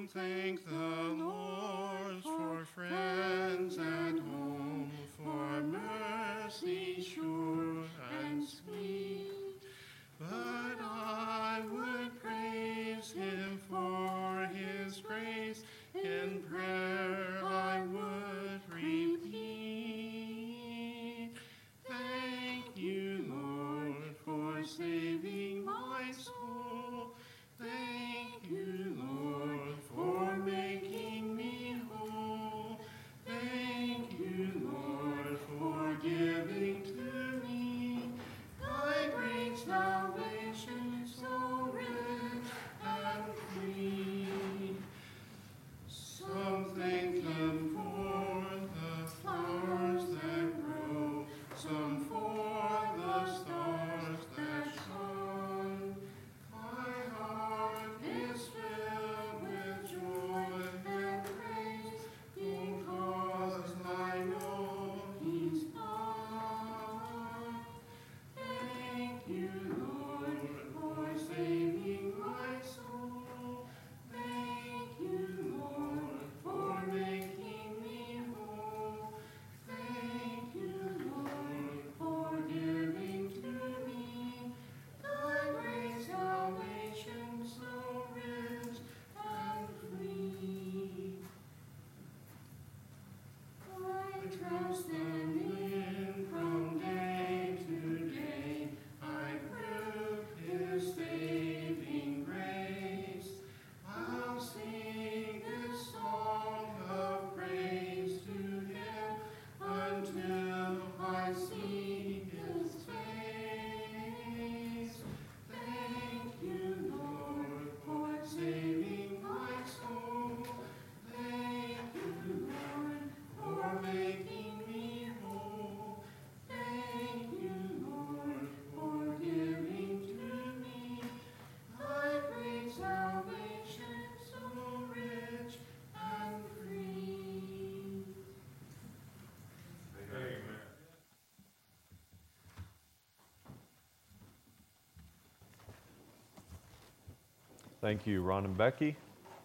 Thank the Lord for friends at home, for mercy sure and sweet. But I would praise him for his grace, in prayer I would repeat. Thank you, Lord, for saving my soul. Thank you, Lord, for making me whole. Thank you, Lord, for giving to me thy great salvation, so rich and free. Some thank him for the flowers that grow, some for the stars that shine. My heart is filled with joy and praise, because I know he's mine. Thank you, Lord, for saving my soul. Thank you, Lord, for making me whole. Thank you, Lord, for giving to me thy great salvation, so rich and free. I trust and in from day to day, I prove his saving grace. I'll sing this song of praise to him until I see his face. Thank you, Lord, for saving my soul. Thank you, Lord, for making me whole. Thank you, Lord, for giving to me thy great salvation, so rich and free. Amen. Thank you, Ron and Becky.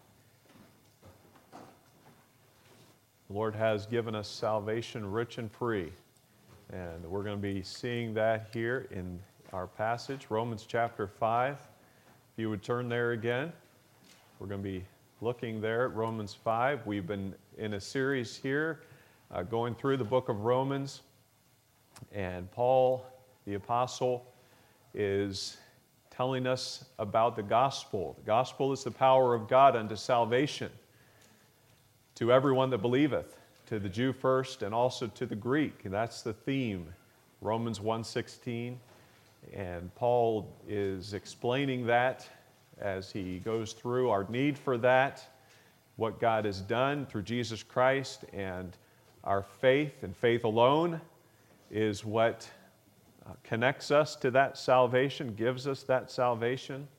The Lord has given us salvation rich and free. And we're going to be seeing that here in our passage, Romans chapter 5. If you would turn there again, we're going to be looking there at Romans 5. We've been in a series here going through the book of Romans. And Paul, the apostle, is telling us about the gospel. The gospel is the power of God unto salvation to everyone that believeth, to the Jew first and also to the Greek. And that's the theme, Romans 1:16. And Paul is explaining that as he goes through our need for that, what God has done through Jesus Christ, and our faith and faith alone is what connects us to that salvation, gives us that salvation.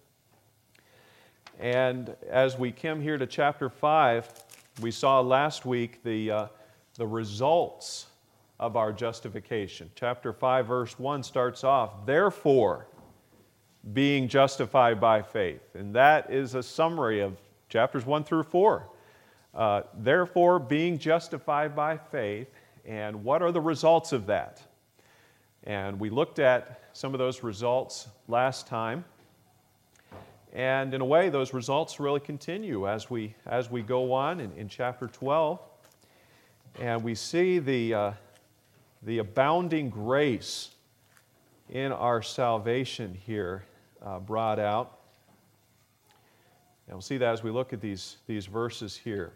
And as we come here to chapter 5, we saw last week the results of our justification. Chapter 5, verse 1 starts off, therefore, being justified by faith. And that is a summary of chapters 1 through 4. Therefore, being justified by faith, and what are the results of that? And we looked at some of those results last time. And in a way, those results really continue as we go on in chapter 12. And we see the abounding grace in our salvation here brought out. And we'll see that as we look at these verses here.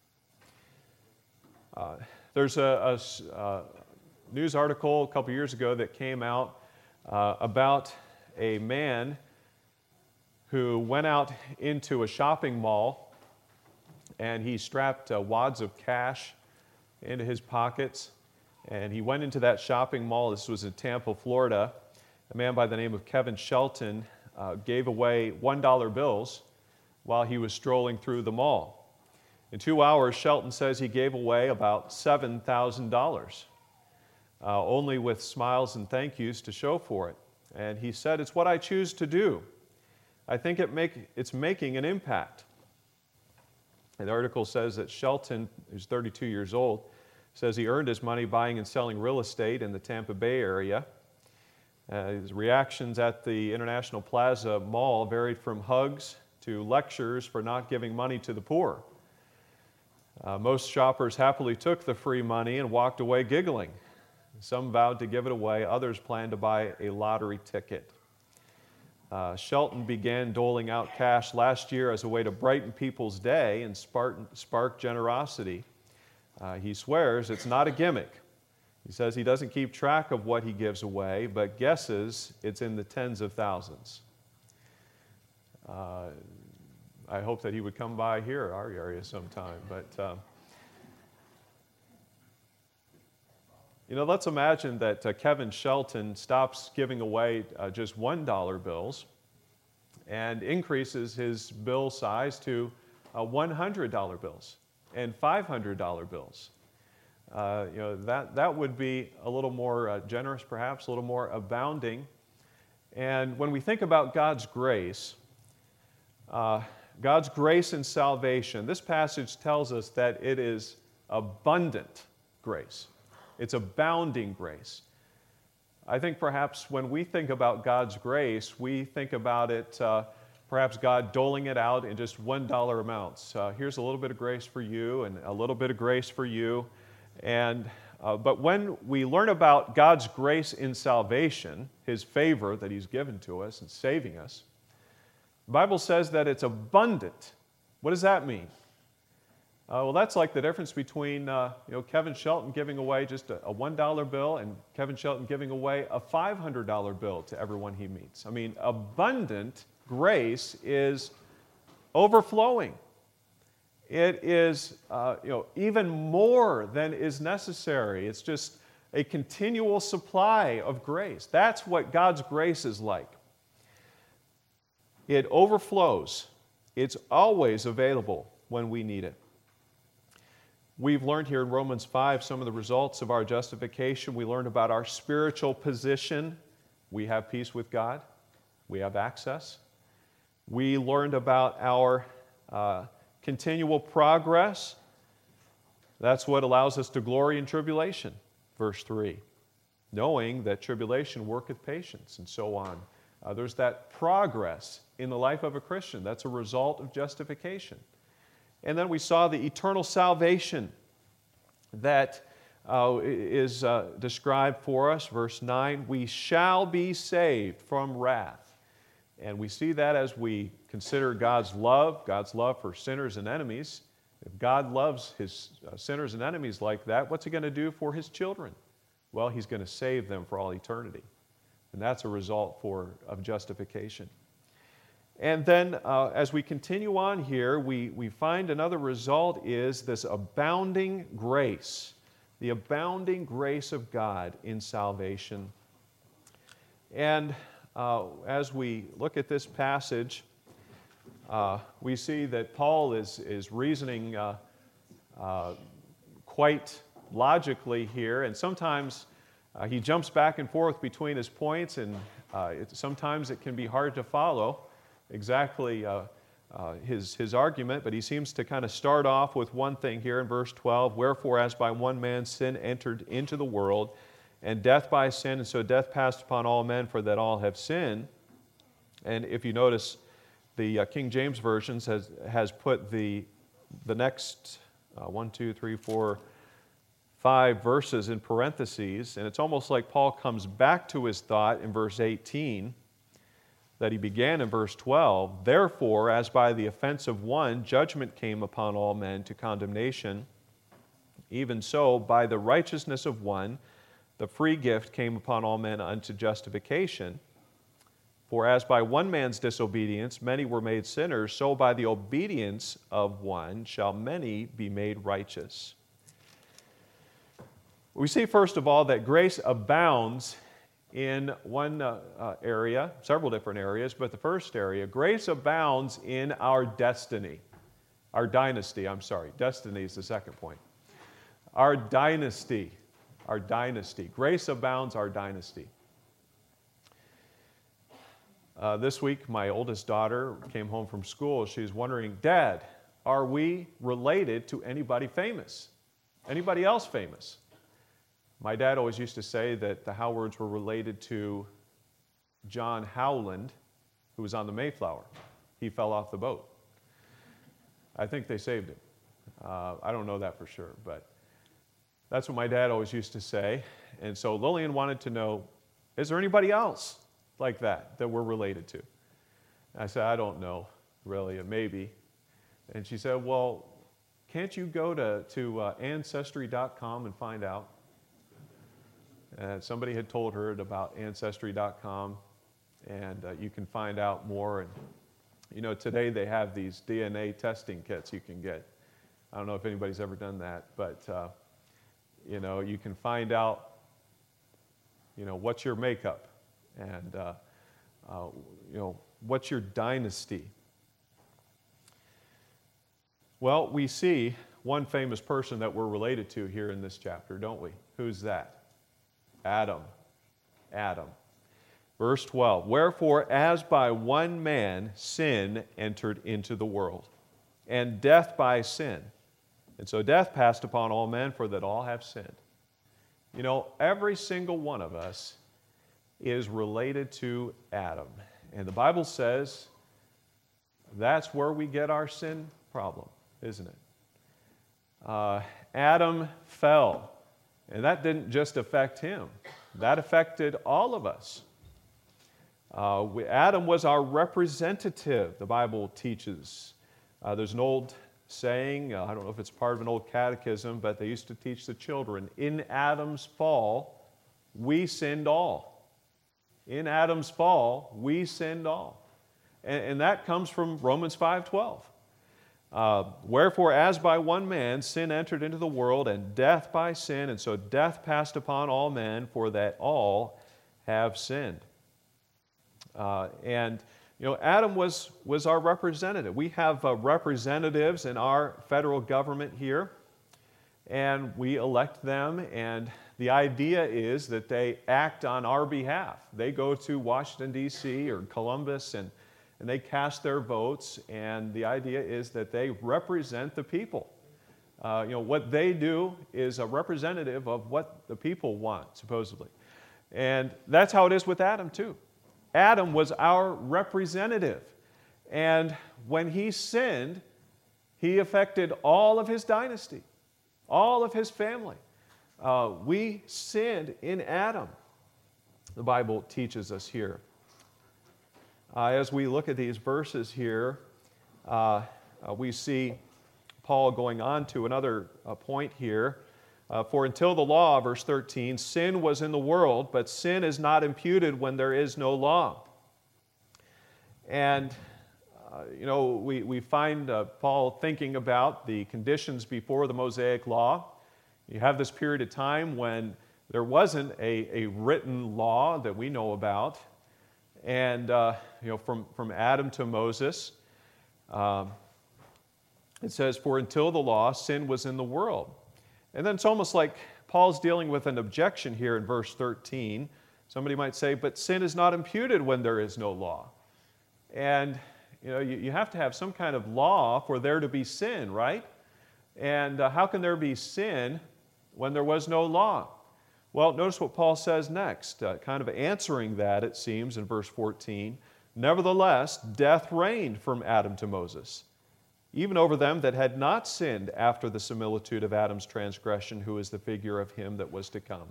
There's a news article a couple years ago that came out about a man who went out into a shopping mall and he strapped wads of cash into his pockets, and he went into that shopping mall. This was in Tampa, Florida. A man by the name of Kevin Shelton gave away $1 bills while he was strolling through the mall. In 2 hours, Shelton says he gave away about $7,000. Only with smiles and thank yous to show for it. And he said, it's what I choose to do. I think it's making an impact. And the article says that Shelton, who's 32 years old, says he earned his money buying and selling real estate in the Tampa Bay area. His reactions at the International Plaza Mall varied from hugs to lectures for not giving money to the poor. Most shoppers happily took the free money and walked away giggling. Some vowed to give it away, others planned to buy a lottery ticket. Shelton began doling out cash last year as a way to brighten people's day and spark generosity. He swears it's not a gimmick. He says he doesn't keep track of what he gives away, but guesses it's in the tens of thousands. I hope that he would come by here, our area, sometime. But let's imagine that Kevin Shelton stops giving away just $1 bills and increases his bill size to $100 bills and $500 bills. That would be a little more generous, perhaps, a little more abounding. And when we think about God's grace and salvation, this passage tells us that it is abundant grace. It's abounding grace. I think perhaps when we think about God's grace, we think about it, perhaps God doling it out in just $1 amounts. Here's a little bit of grace for you and a little bit of grace for you. But when we learn about God's grace in salvation, His favor that He's given to us in saving us, the Bible says that it's abundant. What does that mean? Well, that's like the difference between Kevin Shelton giving away just a $1 bill and Kevin Shelton giving away a $500 bill to everyone he meets. I mean, abundant grace is overflowing. It is even more than is necessary. It's just a continual supply of grace. That's what God's grace is like. It overflows. It's always available when we need it. We've learned here in Romans 5 some of the results of our justification. We learned about our spiritual position. We have peace with God. We have access. We learned about our continual progress. That's what allows us to glory in tribulation, verse 3. Knowing that tribulation worketh patience, and so on. There's that progress in the life of a Christian. That's a result of justification. And then we saw the eternal salvation that is described for us. Verse 9, we shall be saved from wrath. And we see that as we consider God's love for sinners and enemies. If God loves His sinners and enemies like that, what's He going to do for His children? Well, He's going to save them for all eternity. And that's a result of justification. And then as we continue on here, we find another result is this abounding grace, the abounding grace of God in salvation. And as we look at this passage, we see that Paul is reasoning quite logically here, and sometimes he jumps back and forth between his points, and sometimes it can be hard to follow exactly his argument, but he seems to kind of start off with one thing here in verse 12, wherefore as by one man sin entered into the world, and death by sin, and so death passed upon all men, for that all have sinned. And if you notice, the King James Version has put the next 5 verses in parentheses, and it's almost like Paul comes back to his thought in verse 18 that he began in verse 12. Therefore, as by the offense of one judgment came upon all men to condemnation, even so by the righteousness of one the free gift came upon all men unto justification. For as by one man's disobedience many were made sinners, so by the obedience of one shall many be made righteous. We see, first of all, that grace abounds in one area, several different areas, but the first area, grace abounds in our destiny. Destiny is the second point. Our dynasty. Grace abounds our dynasty. This week, my oldest daughter came home from school. She was wondering, Dad, are we related to anybody famous? Anybody else famous? My dad always used to say that the Howards were related to John Howland, who was on the Mayflower. He fell off the boat. I think they saved him. I don't know that for sure, but that's what my dad always used to say. And so Lillian wanted to know, is there anybody else like that we're related to? And I said, I don't know, really, maybe. And she said, well, can't you go to Ancestry.com and find out? And somebody had told her about Ancestry.com, and you can find out more. And you know, today they have these DNA testing kits you can get. I don't know if anybody's ever done that, but you know, you can find out, you know, what's your makeup, and you know, what's your dynasty. Well, we see one famous person that we're related to here in this chapter, don't we? Who's that? Adam. Adam. Verse 12, wherefore as by one man sin entered into the world, and death by sin. And so death passed upon all men, for that all have sinned. You know, every single one of us is related to Adam. And the Bible says that's where we get our sin problem, isn't it? Adam fell, and that didn't just affect him. That affected all of us. Adam was our representative, the Bible teaches. There's an old saying, I don't know if it's part of an old catechism, but they used to teach the children, in Adam's fall, we sinned all. In Adam's fall, we sinned all. And that comes from Romans 5:12. Wherefore, as by one man sin entered into the world, and death by sin, and so death passed upon all men, for that all have sinned. And you know, Adam was our representative. We have representatives in our federal government here, and we elect them, and the idea is that they act on our behalf. They go to Washington, D.C. or Columbus, and they cast their votes, and the idea is that they represent the people. You know, what they do is a representative of what the people want, supposedly. And that's how it is with Adam, too. Adam was our representative. And when he sinned, he affected all of his dynasty, all of his family. We sinned in Adam, the Bible teaches us here. As we look at these verses here, we see Paul going on to another point here. For until the law, verse 13, sin was in the world, but sin is not imputed when there is no law. And, you know, we find Paul thinking about the conditions before the Mosaic law. You have this period of time when there wasn't a written law that we know about. And, you know, from Adam to Moses, it says, for until the law, sin was in the world. And then it's almost like Paul's dealing with an objection here in verse 13. Somebody might say, but sin is not imputed when there is no law. And, you know, you have to have some kind of law for there to be sin, right? And how can there be sin when there was no law? Well, notice what Paul says next, kind of answering that, it seems, in verse 14. Nevertheless, death reigned from Adam to Moses, even over them that had not sinned after the similitude of Adam's transgression, who is the figure of him that was to come.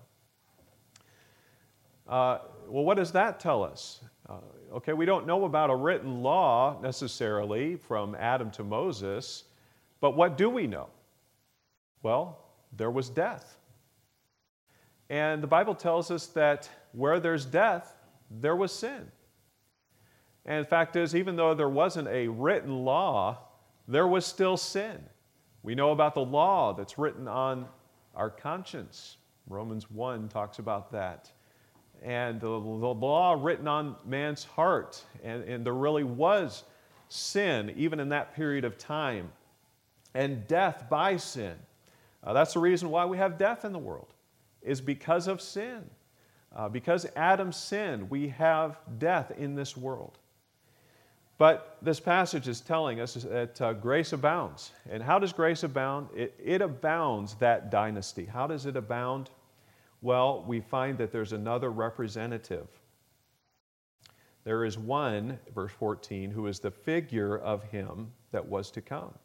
Well, what does that tell us? Okay, we don't know about a written law necessarily from Adam to Moses, but what do we know? Well, there was death. And the Bible tells us that where there's death, there was sin. And the fact is, even though there wasn't a written law, there was still sin. We know about the law that's written on our conscience. Romans 1 talks about that. And the law written on man's heart. And there really was sin, even in that period of time. And death by sin. That's the reason why we have death in the world, is because of sin. Because Adam sinned, we have death in this world. But this passage is telling us that grace abounds. And how does grace abound? It abounds that dynasty. How does it abound? Well, we find that there's another representative. There is one, verse 14, who is the figure of him that was to come.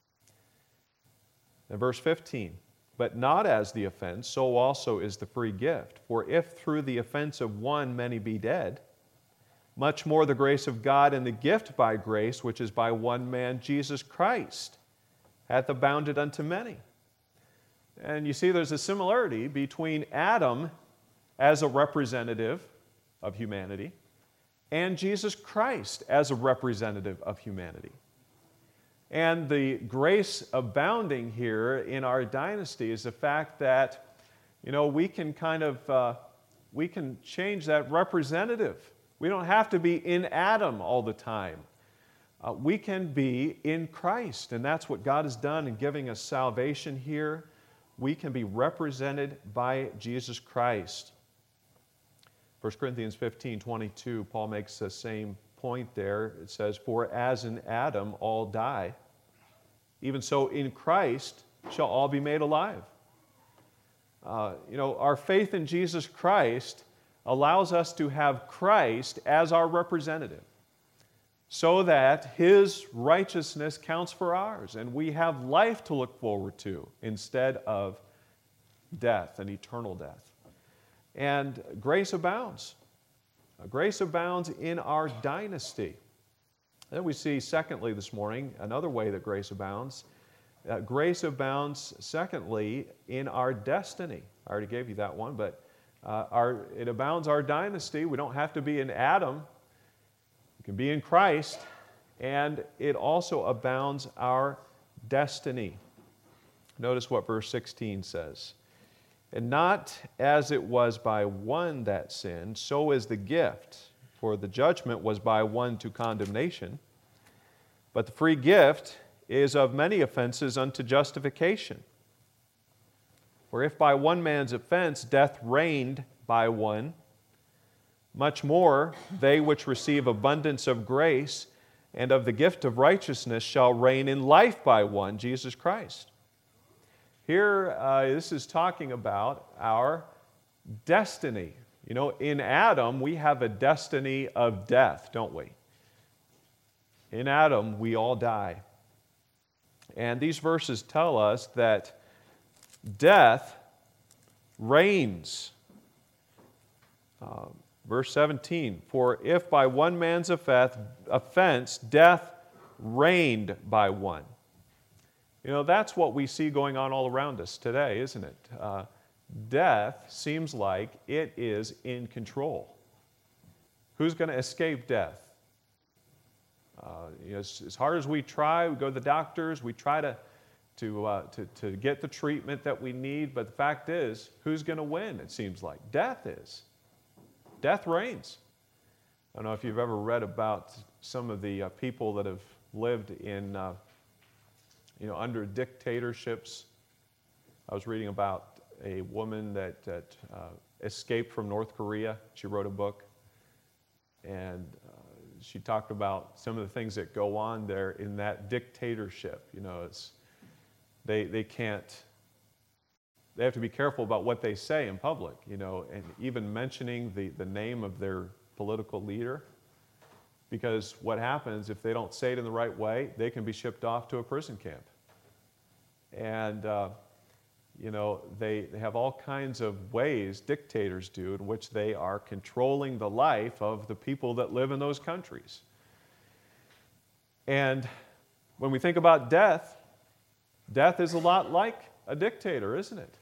And verse 15, but not as the offense, so also is the free gift. For if through the offense of one many be dead, much more the grace of God and the gift by grace, which is by one man, Jesus Christ, hath abounded unto many. And you see there's a similarity between Adam as a representative of humanity and Jesus Christ as a representative of humanity. And the grace abounding here in our dynasty is the fact that, we can we can change that representative. We don't have to be in Adam all the time. We can be in Christ, and that's what God has done in giving us salvation here. We can be represented by Jesus Christ. 1 Corinthians 15:22, Paul makes the same point there. It says, for as in Adam all die, even so in Christ shall all be made alive. Our faith in Jesus Christ allows us to have Christ as our representative so that His righteousness counts for ours, and we have life to look forward to instead of death and eternal death. And grace abounds. Grace abounds in our dynasty. Then we see, secondly, this morning, another way that grace abounds. Grace abounds, secondly, in our destiny. I already gave you that one, but it abounds our dynasty. We don't have to be in Adam. We can be in Christ. And it also abounds our destiny. Notice what verse 16 says. And not as it was by one that sinned, so is the gift. For the judgment was by one to condemnation, but the free gift is of many offenses unto justification. For if by one man's offense death reigned by one, much more they which receive abundance of grace and of the gift of righteousness shall reign in life by one, Jesus Christ. Here, this is talking about our destiny. In Adam, we have a destiny of death, don't we? In Adam, we all die. And these verses tell us that death reigns. Verse 17, for if by one man's offense death reigned by one. That's what we see going on all around us today, isn't it? Death seems like it is in control. Who's going to escape death? As hard as we try, we go to the doctors, we try to get the treatment that we need, but the fact is, who's going to win, it seems like? Death is. Death reigns. I don't know if you've ever read about some of the people that have lived in under dictatorships. I was reading about a woman that escaped from North Korea. She wrote a book, and she talked about some of the things that go on there in that dictatorship. They have to be careful about what they say in public, and even mentioning the name of their political leader, because what happens if they don't say it in the right way, they can be shipped off to a prison camp. And they have all kinds of ways, dictators do, in which they are controlling the life of the people that live in those countries. And when we think about death, death is a lot like a dictator, isn't it?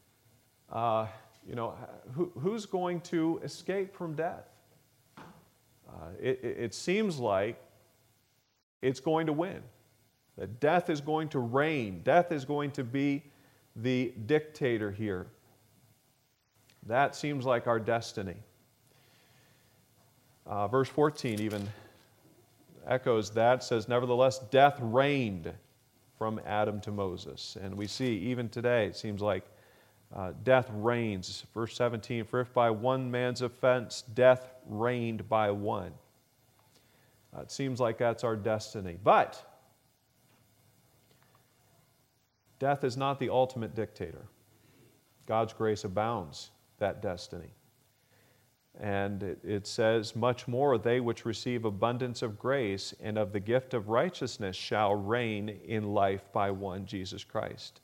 Who's going to escape from death? It seems like it's going to win. That death is going to reign. Death is going to be the dictator here. That seems like our destiny. Verse 14 even echoes that, says, nevertheless, death reigned from Adam to Moses. And we see, even today, it seems like death reigns. Verse 17, for if by one man's offense death reigned by one. It seems like that's our destiny. But death is not the ultimate dictator. God's grace abounds that destiny. And it says, much more, they which receive abundance of grace and of the gift of righteousness shall reign in life by one, Jesus Christ.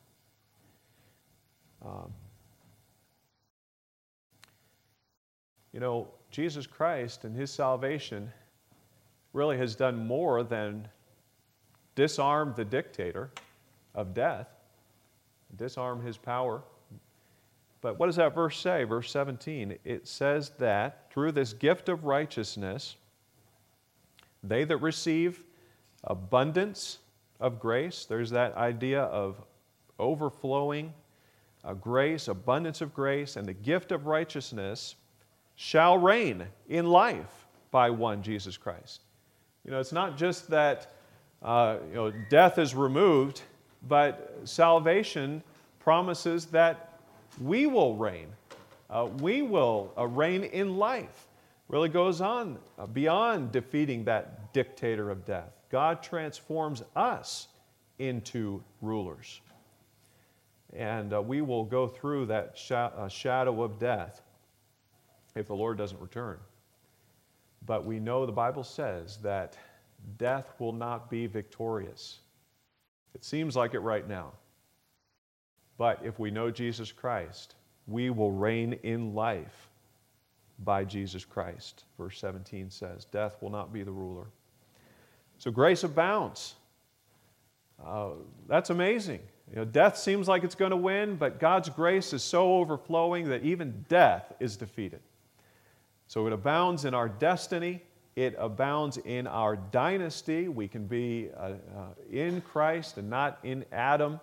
Jesus Christ and His salvation really has done more than disarm the dictator of death, disarm his power. But what does that verse say? Verse 17, it says that through this gift of righteousness, they that receive abundance of grace, there's that idea of overflowing grace, abundance of grace, and the gift of righteousness shall reign in life by one, Jesus Christ. It's not just that death is removed, but salvation promises that we will reign. We will reign in life. Really goes on beyond defeating that dictator of death. God transforms us into rulers. And we will go through that shadow of death if the Lord doesn't return. But we know the Bible says that death will not be victorious. It seems like it right now. But if we know Jesus Christ, we will reign in life by Jesus Christ. Verse 17 says, death will not be the ruler. So grace abounds. That's amazing. Death seems like it's going to win, but God's grace is so overflowing that even death is defeated. So it abounds in our destiny. It abounds in our dynasty. We can be in Christ and not in Adam.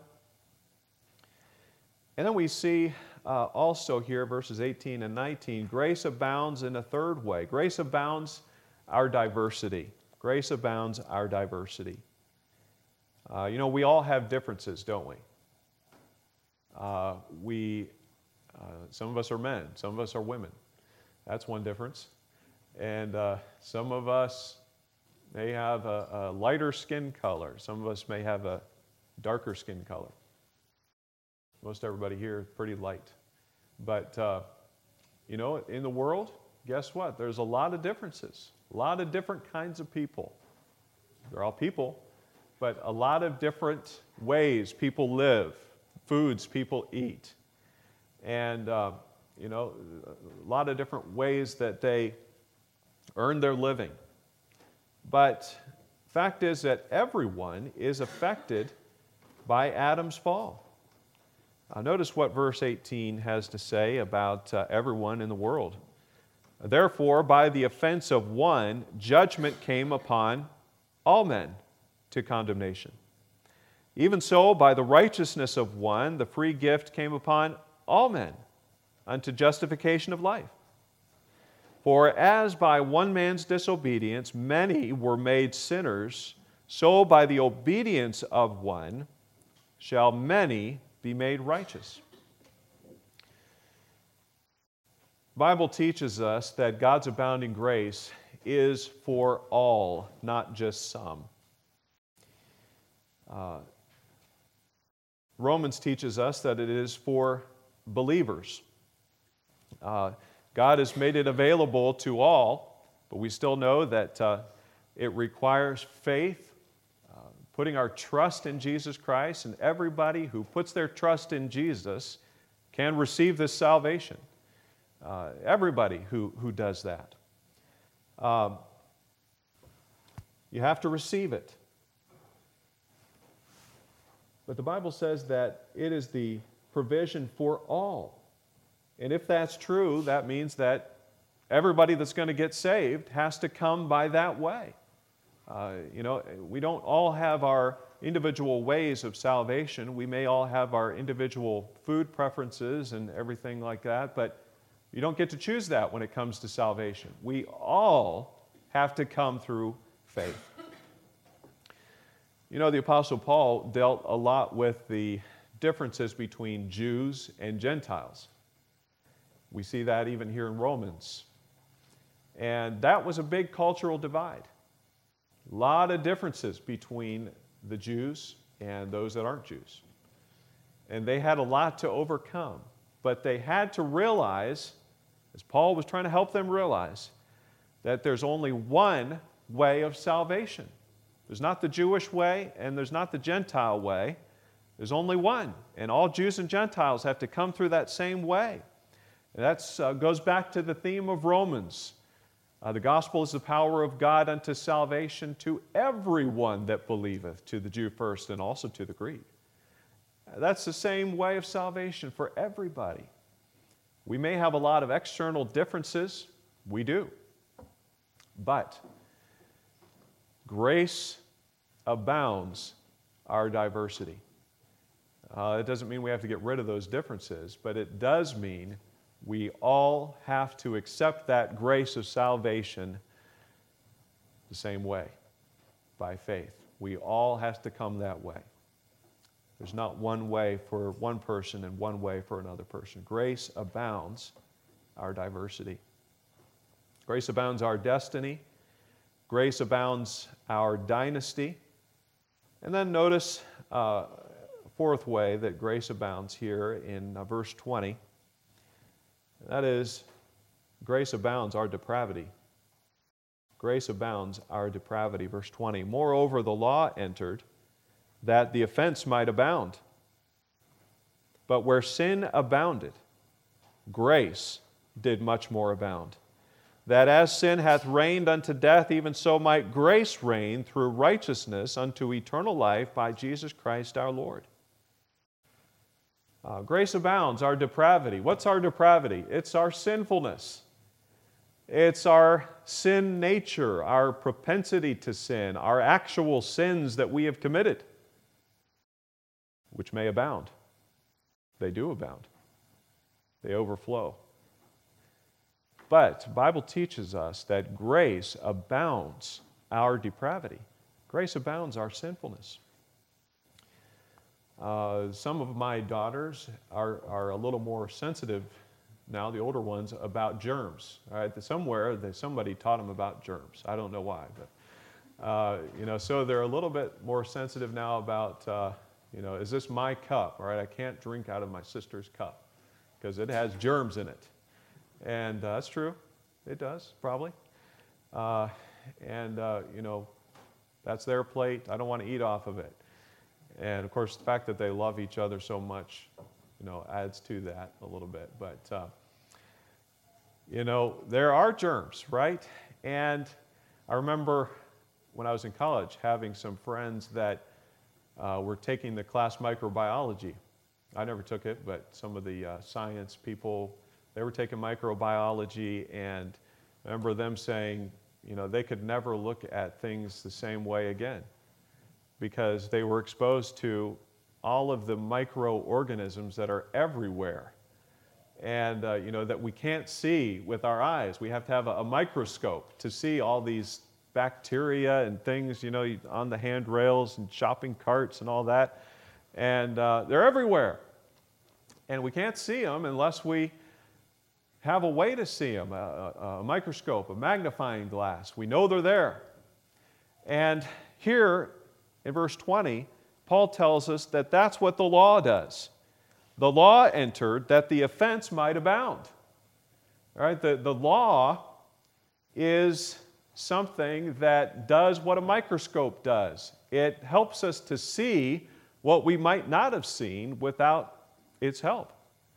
And then we see also here, verses 18 and 19, grace abounds in a third way. Grace abounds our diversity. Grace abounds our diversity. We all have differences, don't we? Some of us are men. Some of us are women. That's one difference. And some of us may have a lighter skin color. Some of us may have a darker skin color. Most everybody here is pretty light. But, in the world, guess what? There's a lot of differences. A lot of different kinds of people. They're all people, but a lot of different ways people live, foods people eat. And, a lot of different ways that they earn their living. But fact is that everyone is affected by Adam's fall. Notice what verse 18 has to say about everyone in the world. Therefore, by the offense of one, judgment came upon all men to condemnation. Even so, by the righteousness of one, the free gift came upon all men unto justification of life. For as by one man's disobedience many were made sinners, so by the obedience of one shall many be made righteous. The Bible teaches us that God's abounding grace is for all, not just some. Romans teaches us that it is for believers. God has made it available to all, but we still know that it requires faith, putting our trust in Jesus Christ, and everybody who puts their trust in Jesus can receive this salvation. Everybody who does that. You have to receive it. But the Bible says that it is the provision for all. And if that's true, that means that everybody that's going to get saved has to come by that way. We don't all have our individual ways of salvation. We may all have our individual food preferences and everything like that, but you don't get to choose that when it comes to salvation. We all have to come through faith. The Apostle Paul dealt a lot with the differences between Jews and Gentiles. We see that even here in Romans. And that was a big cultural divide. A lot of differences between the Jews and those that aren't Jews. And they had a lot to overcome. But they had to realize, as Paul was trying to help them realize, that there's only one way of salvation. There's not the Jewish way and there's not the Gentile way. There's only one. And all Jews and Gentiles have to come through that same way. And that goes back to the theme of Romans. The gospel is the power of God unto salvation to everyone that believeth, to the Jew first and also to the Greek. That's the same way of salvation for everybody. We may have a lot of external differences. We do. But grace abounds our diversity. It doesn't mean we have to get rid of those differences, but it does mean we all have to accept that grace of salvation the same way, by faith. We all have to come that way. There's not one way for one person and one way for another person. Grace abounds our diversity. Grace abounds our destiny. Grace abounds our dynasty. And then notice a fourth way that grace abounds here in verse 20. That is, grace abounds our depravity. Grace abounds our depravity. Verse 20. Moreover, the law entered that the offense might abound. But where sin abounded, grace did much more abound. That as sin hath reigned unto death, even so might grace reign through righteousness unto eternal life by Jesus Christ our Lord. Grace abounds our depravity. What's our depravity? It's our sinfulness. It's our sin nature, our propensity to sin, our actual sins that we have committed, which may abound. They do abound. They overflow. But the Bible teaches us that grace abounds our depravity. Grace abounds our sinfulness. Some of my daughters are a little more sensitive now, the older ones, about germs. All right? Somebody taught them about germs. I don't know why, but so they're a little bit more sensitive now about is this my cup? All right, I can't drink out of my sister's cup because it has germs in it. And that's true. It does, probably. That's their plate. I don't want to eat off of it. And, of course, the fact that they love each other so much, adds to that a little bit. But, there are germs, right? And I remember when I was in college having some friends that were taking the class microbiology. I never took it, but some of the science people, they were taking microbiology, and I remember them saying, they could never look at things the same way again because they were exposed to all of the microorganisms that are everywhere and, that we can't see with our eyes. We have to have a microscope to see all these bacteria and things, on the handrails and shopping carts and all that. And they're everywhere. And we can't see them unless we have a way to see them, a microscope, a magnifying glass. We know they're there. And here in verse 20, Paul tells us that that's what the law does. The law entered that the offense might abound. All right, the law is something that does what a microscope does. It helps us to see what we might not have seen without its help.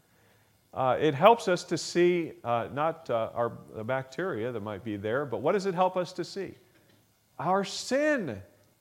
It helps us to see not the bacteria that might be there, but what does it help us to see? Our sin.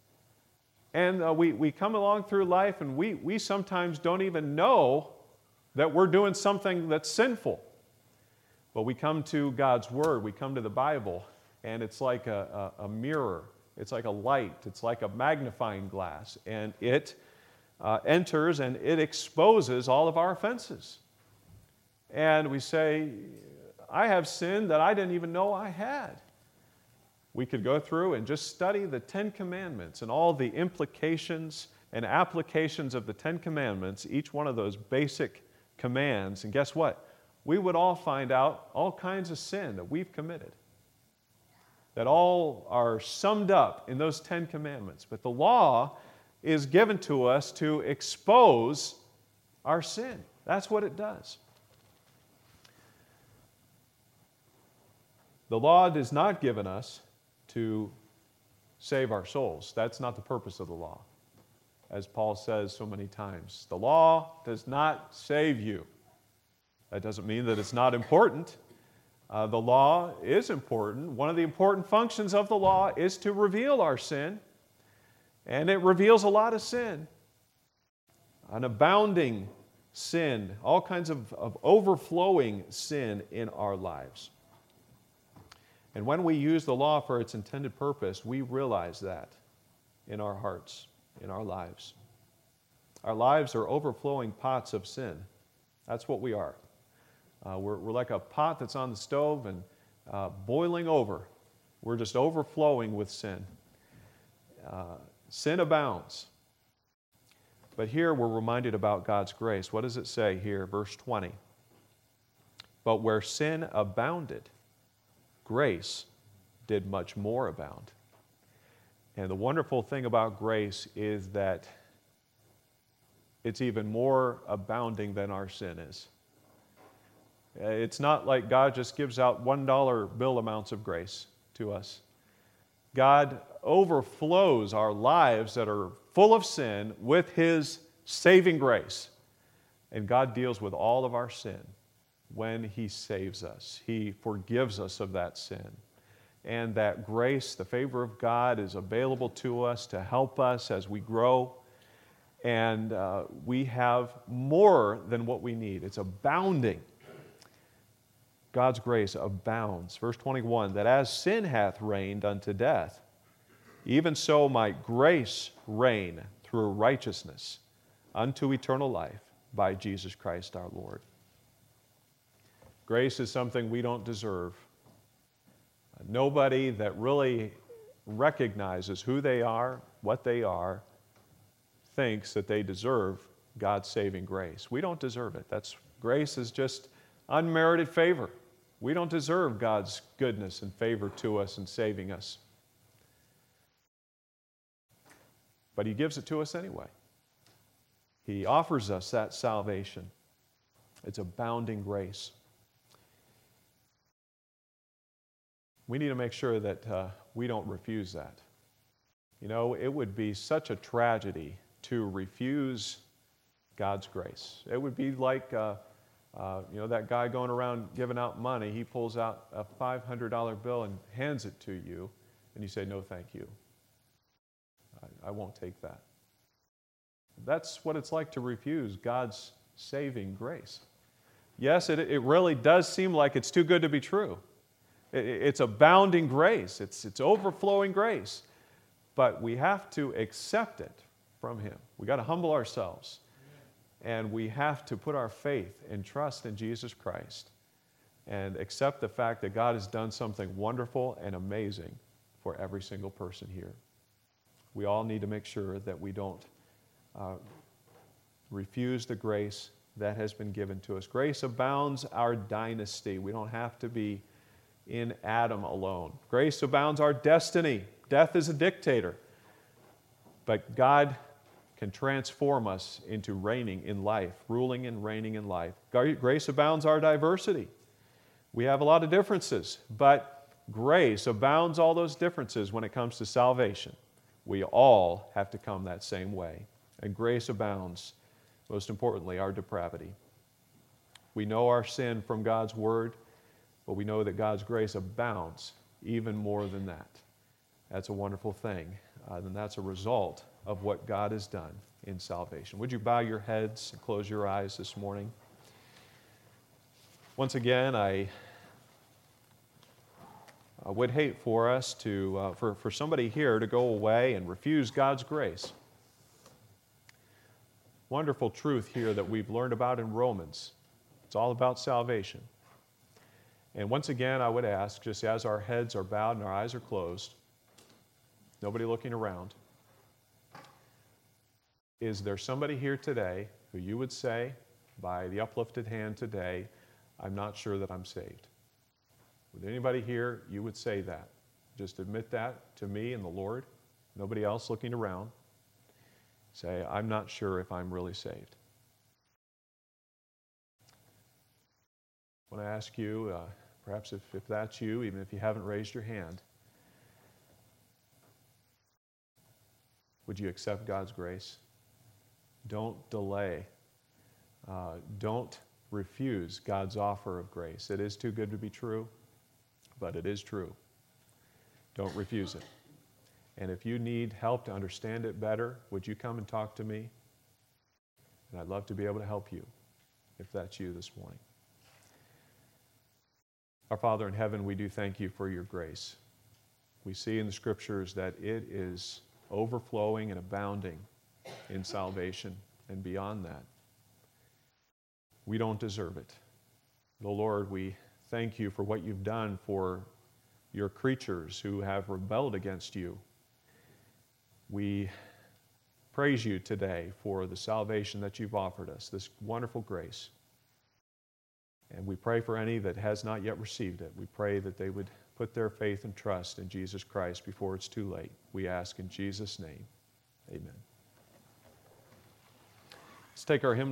And we come along through life and we sometimes don't even know that we're doing something that's sinful. But we come to God's Word, we come to the Bible, and it's like a mirror. It's like a light. It's like a magnifying glass. And it enters and it exposes all of our offenses. And we say, I have sin that I didn't even know I had. We could go through and just study the Ten Commandments and all the implications and applications of the Ten Commandments, each one of those basic commands. And guess what? We would all find out all kinds of sin that we've committed. that all are summed up in those 10 commandments. But the law is given to us to expose our sin. That's what it does. The law is not given us to save our souls. That's not the purpose of the law. As Paul says so many times, the law does not save you. That doesn't mean that it's not important. The law is important. One of the important functions of the law is to reveal our sin, and it reveals a lot of sin. An abounding sin, all kinds of overflowing sin in our lives. And when we use the law for its intended purpose, we realize that in our hearts, in our lives. Our lives are overflowing pots of sin. That's what we are. We're like a pot that's on the stove and boiling over. We're just overflowing with sin. Sin abounds. But here we're reminded about God's grace. What does it say here? Verse 20. But where sin abounded, grace did much more abound. And the wonderful thing about grace is that it's even more abounding than our sin is. It's not like God just gives out $1 bill amounts of grace to us. God overflows our lives that are full of sin with His saving grace. And God deals with all of our sin when He saves us. He forgives us of that sin. And that grace, the favor of God, is available to us to help us as we grow. And we have more than what we need. It's abounding. God's grace abounds. Verse 21, that as sin hath reigned unto death, even so might grace reign through righteousness unto eternal life by Jesus Christ our Lord. Grace is something we don't deserve. Nobody that really recognizes who they are, what they are, thinks that they deserve God's saving grace. We don't deserve it. Grace is just unmerited favor. We don't deserve God's goodness and favor to us in saving us. But He gives it to us anyway. He offers us that salvation. It's abounding grace. We need to make sure that we don't refuse that. You know, it would be such a tragedy to refuse God's grace. It would be like, that guy going around giving out money. He pulls out a $500 bill and hands it to you, and you say, no, thank you. I won't take that. That's what it's like to refuse God's saving grace. Yes, it really does seem like it's too good to be true. It's abounding grace. It's overflowing grace. But we have to accept it from Him. We've got to humble ourselves. And we have to put our faith and trust in Jesus Christ and accept the fact that God has done something wonderful and amazing for every single person here. We all need to make sure that we don't refuse the grace that has been given to us. Grace abounds our dynasty. We don't have to be in Adam alone. Grace abounds our destiny. Death is a dictator. But God can transform us into reigning in life, ruling and reigning in life. Grace abounds our diversity. We have a lot of differences, but grace abounds all those differences when it comes to salvation. We all have to come that same way. And grace abounds, most importantly, our depravity. We know our sin from God's Word, but we know that God's grace abounds even more than that. That's a wonderful thing. And that's a result of what God has done in salvation. Would you bow your heads and close your eyes this morning? Once again, I would hate for us to, for somebody here to go away and refuse God's grace. Wonderful truth here that we've learned about in Romans. It's all about salvation. And once again, I would ask, just as our heads are bowed and our eyes are closed, nobody looking around, is there somebody here today who you would say, by the uplifted hand today, I'm not sure that I'm saved? With anybody here, you would say that. Just admit that to me and the Lord, nobody else looking around. Say, I'm not sure if I'm really saved. I want to ask you, perhaps if that's you, even if you haven't raised your hand, would you accept God's grace? Don't delay. Don't refuse God's offer of grace. It is too good to be true, but it is true. Don't refuse it. And if you need help to understand it better, would you come and talk to me? And I'd love to be able to help you, if that's you this morning. Our Father in heaven, we do thank you for your grace. We see in the Scriptures that it is overflowing and abounding in salvation and beyond that. We don't deserve it. But Lord, we thank you for what you've done for your creatures who have rebelled against you. We praise you today for the salvation that you've offered us, this wonderful grace. And we pray for any that has not yet received it. We pray that they would put their faith and trust in Jesus Christ before it's too late. We ask in Jesus' name, amen. Let's take our hymn.